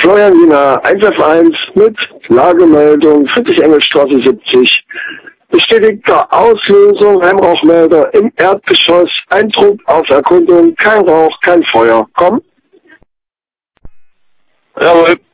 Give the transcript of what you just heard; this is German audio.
Florian Wiener, 1F1 mit Lagemeldung Friedrich-Engels-Straße 70. Bestätigte Auslösung, Heimrauchmelder im Erdgeschoss, Eindruck auf Erkundung, kein Rauch, kein Feuer. Komm. Jawohl.